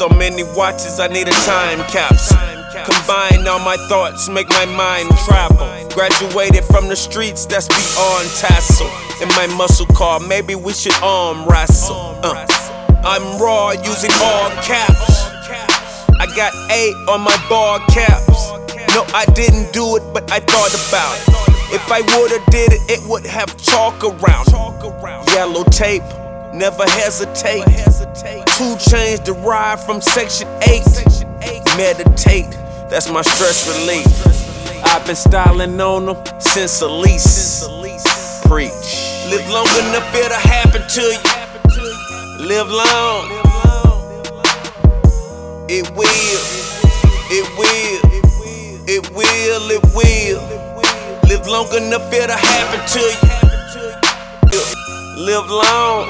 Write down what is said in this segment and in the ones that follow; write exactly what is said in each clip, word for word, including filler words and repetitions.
So many watches, I need a time capsule. Combine all my thoughts, make my mind travel. Graduated from the streets, that's beyond tassel. In my muscle car, maybe we should arm wrestle. uh. I'm raw, using all caps. I got eight on my ball caps. No, I didn't do it, but I thought about it. If I would've did it, it would have chalk around it. Yellow tape, never hesitate. Two chains derived from section eight. Meditate, that's my stress relief. I've been styling on them since Elise. Preach. Live long enough, it'll happen to you. Live long. It will. It will. It will. It will. Live long enough, it'll happen to you. Live long.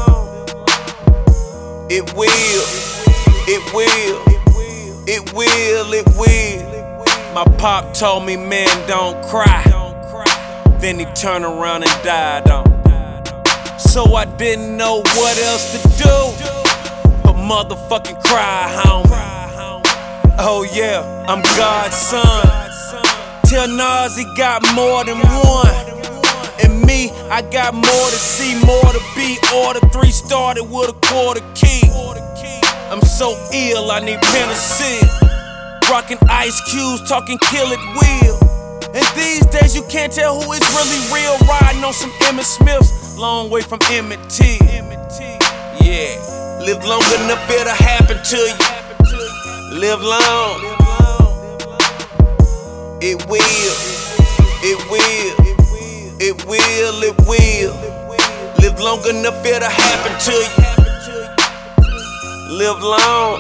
It will. It will. It will. It will. My pop told me, man, don't cry. Then he turned around and died on. So I didn't know what else to do but motherfucking cry, homie. Oh yeah, I'm God's son. Tell Nas he got more than one. And me, I got more to see, more to be. Order three started with a quarter key. I'm so ill, I need penicillin. Rockin' Ice Cubes, talking Kill It Will. And these days you can't tell who is really real. Riding on some Emmett Smiths, long way from Emmett T. Yeah, live long enough, it'll happen to you. Live long. It will. It will. It will. It will. Live long enough, it'll happen to you. Live long.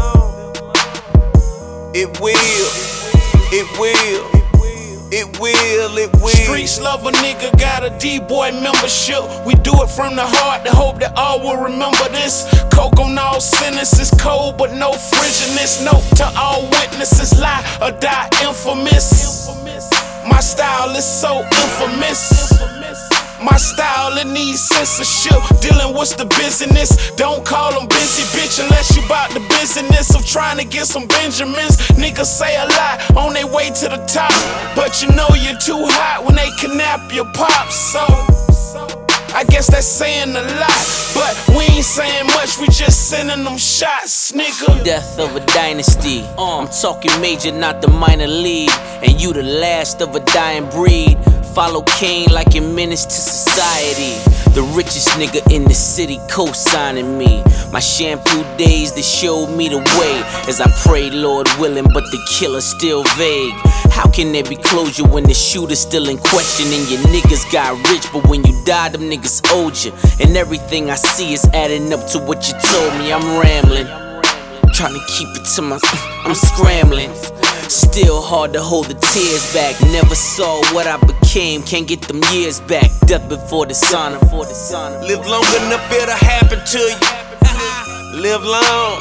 It will. It will. It will, it will. Streets love a nigga, got a D-boy membership. We do it from the heart to hope that all will remember this. Coke on all sentences, cold but no frigidness. Note to all witnesses, lie or die infamous. My style is so infamous. My style, it needs censorship. Dealing with the business. Don't call them busy, bitch, unless you bout the business of trying to get some Benjamins. Niggas say a lot on their way to the top, but you know you're too hot when they kidnap your pops. So I guess that's saying a lot, but we ain't saying much, we just sending them shots, nigga. Death of a dynasty, uh, I'm talking major, not the minor league. And you the last of a dying breed. Follow Kane like a menace to society. The richest nigga in the city co-signing me. My shampoo days, they showed me the way. As I pray, Lord willing, but the killer's still vague. How can there be closure when the shooter's still in question? And your niggas got rich, but when you died, them niggas owed you. And everything I see is adding up to what you told me. I'm rambling, trying to keep it to my... I'm scrambling. Still hard to hold the tears back. Never saw what I became, can't get them years back. Death before dishonor. Live long enough, it'll happen to you. Live long.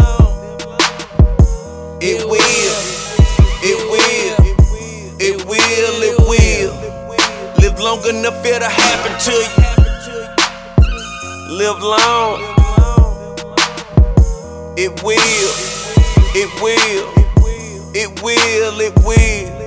It will. It will. It will. It will. Live long enough, it'll happen to you. Live long. It will. It will. It will, it will.